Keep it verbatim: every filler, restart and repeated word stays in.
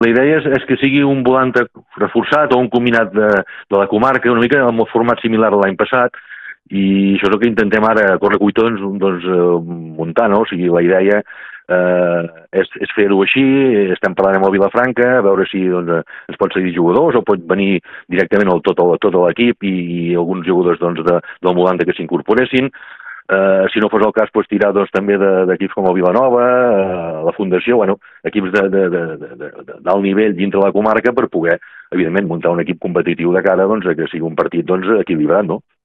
La idea és, és que sigui un volant reforçat o un combinat de, de la comarca, una mica amb un format similar a l'any passat, i això és el que intentem ara a correcuita doncs, doncs, muntar, no? O sigui, la idea eh, és, és fer-ho així, estem parlant amb el Vilafranca, a veure si doncs, es pot seguir jugadors o pot venir directament el, tot, el, tot l'equip i, i alguns jugadors doncs, de, del Molanda que s'incorporessin. Uh, si no fos el cas, pues, tirar doncs, també d'equips com el Vilanova, uh, la Fundació, bueno, equips de, de, de, de, de, d'alt nivell dintre la comarca per poder, evidentment, muntar un equip competitiu de cara doncs, a que sigui un partit doncs, equilibrat, no?